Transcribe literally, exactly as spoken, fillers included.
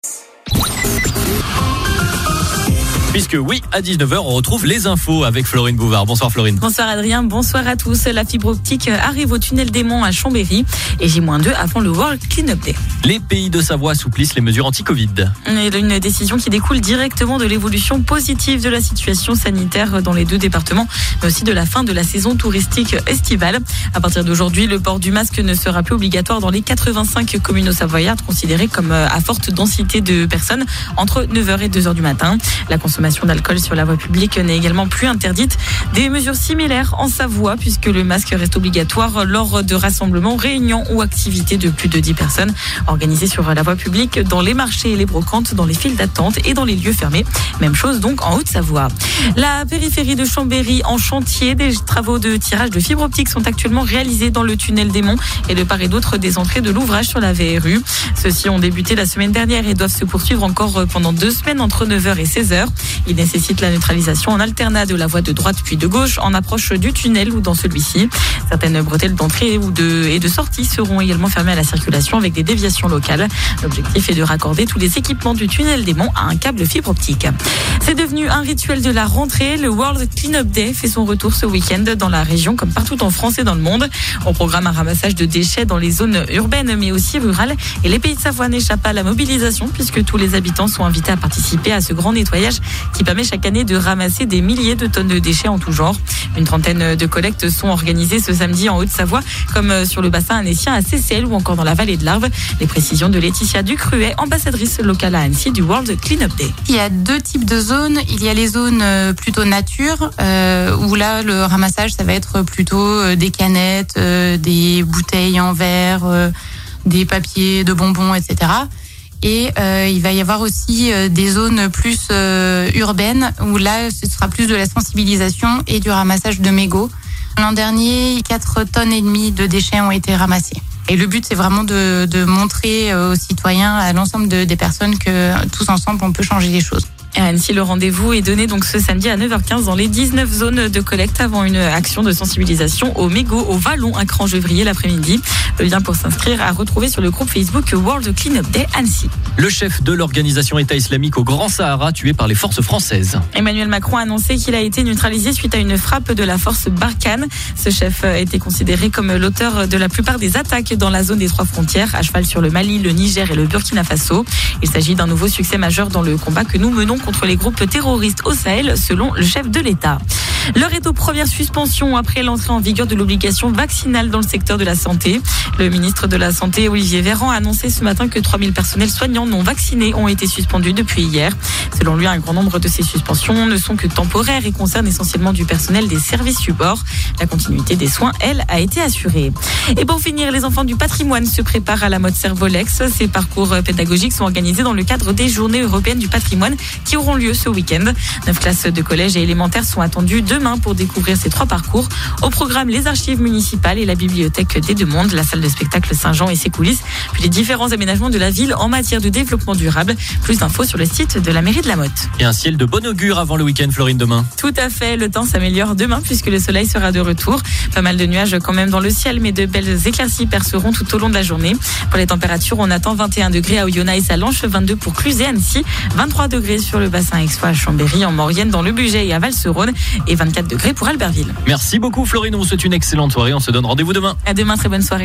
Puisque oui, à dix-neuf heures, on retrouve les infos avec Florine Bouvard. Bonsoir Florine. Bonsoir Adrien, bonsoir à tous. La fibre optique arrive au tunnel des Monts à Chambéry et J moins deux avant le World Cleanup Day. Les pays de Savoie assouplissent les mesures anti-Covid. Une décision qui découle directement de l'évolution positive de la situation sanitaire dans les deux départements, mais aussi de la fin de la saison touristique estivale. À partir d'aujourd'hui, le port du masque ne sera plus obligatoire dans les quatre-vingt-cinq communes savoyardes considérées comme à forte densité de personnes entre neuf heures et deux heures du matin. La consommation d'alcool sur la voie publique n'est également plus interdite. Des mesures similaires en Savoie puisque le masque reste obligatoire lors de rassemblements, réunions ou activités de plus de dix personnes organisées sur la voie publique, dans les marchés et les brocantes, dans les files d'attente et dans les lieux fermés. Même chose donc en Haute-Savoie. La périphérie de Chambéry en chantier. Des travaux de tirage de fibre optique sont actuellement réalisés dans le tunnel des Monts et de part et d'autre des entrées de l'ouvrage sur la V R U. Ceux-ci ont débuté la semaine dernière et doivent se poursuivre encore pendant deux semaines entre neuf heures et seize heures. Il nécessite la neutralisation en alternat de la voie de droite puis de gauche en approche du tunnel ou dans celui-ci. Certaines bretelles d'entrée ou de, et de sortie seront également fermées à la circulation avec des déviations locales. L'objectif est de raccorder tous les équipements du tunnel des Monts à un câble fibre optique. C'est devenu un rituel de la rentrée. Le World Cleanup Day fait son retour ce week-end dans la région comme partout en France et dans le monde. On programme un ramassage de déchets dans les zones urbaines mais aussi rurales. Et les pays de Savoie n'échappent pas à la mobilisation puisque tous les habitants sont invités à participer à ce grand nettoyage qui permet chaque année de ramasser des milliers de tonnes de déchets en tout genre. Une trentaine de collectes sont organisées ce samedi en Haute-Savoie, comme sur le bassin annécien à Seyssel ou encore dans la vallée de l'Arve. Les précisions de Laetitia Ducruet, ambassadrice locale à Annecy du World Cleanup Day. Il y a deux types de zones. Il y a les zones plutôt nature, euh, où là, le ramassage, ça va être plutôt des canettes, euh, des bouteilles en verre, euh, des papiers de bonbons, et cetera. Et euh, il va y avoir aussi euh, des zones plus euh, urbaines où là, ce sera plus de la sensibilisation et du ramassage de mégots. L'an dernier, quatre tonnes et demie de déchets ont été ramassés. Et le but, c'est vraiment de, de montrer aux citoyens, à l'ensemble de, des personnes que tous ensemble, on peut changer les choses. À Annecy, le rendez-vous est donné donc ce samedi à neuf heures quinze dans les dix-neuf zones de collecte avant une action de sensibilisation au mégot au Vallon à Cran-Gevrier l'après-midi. Le lien pour s'inscrire à retrouver sur le groupe Facebook World Cleanup Day Annecy. Le chef de l'organisation État islamique au Grand Sahara tué par les forces françaises. Emmanuel Macron a annoncé qu'il a été neutralisé suite à une frappe de la force Barkhane. Ce chef a été considéré comme l'auteur de la plupart des attaques dans la zone des trois frontières, à cheval sur le Mali, le Niger et le Burkina Faso. Il s'agit d'un nouveau succès majeur dans le combat que nous menons contre les groupes terroristes au Sahel, selon le chef de l'État. L'heure est aux premières suspensions après l'entrée en vigueur de l'obligation vaccinale dans le secteur de la santé. Le ministre de la Santé, Olivier Véran, a annoncé ce matin que trois mille personnels soignants non vaccinés ont été suspendus depuis hier. Selon lui, un grand nombre de ces suspensions ne sont que temporaires et concernent essentiellement du personnel des services supports. La continuité des soins, elle, a été assurée. Et pour finir, les enfants du patrimoine se préparent à la mode Servolex. Ces parcours pédagogiques sont organisés dans le cadre des Journées européennes du patrimoine qui auront lieu ce week-end. Neuf classes de collège et élémentaires sont attendues demain pour découvrir ces trois parcours. Au programme, les archives municipales et la bibliothèque des Deux Mondes, la salle de spectacle Saint-Jean et ses coulisses, puis les différents aménagements de la ville en matière de développement durable. Plus d'infos sur le site de la mairie de la Motte. Et un ciel de bon augure avant le week-end, Florine, demain. Tout à fait, le temps s'améliore demain puisque le soleil sera de retour. Pas mal de nuages quand même dans le ciel, mais de belles éclaircies perceront tout au long de la journée. Pour les températures, on attend vingt et un degrés à Oyonnax et Salanches, vingt-deux pour Cluses et Annecy, vingt-trois degrés sur le bassin aixois à Chambéry, en Maurienne, dans le Bugey et à Val-se-Rhône et vingt-quatre degrés pour Albertville. Merci beaucoup Florine, on vous souhaite une excellente soirée, on se donne rendez-vous demain. À demain, très bonne soirée.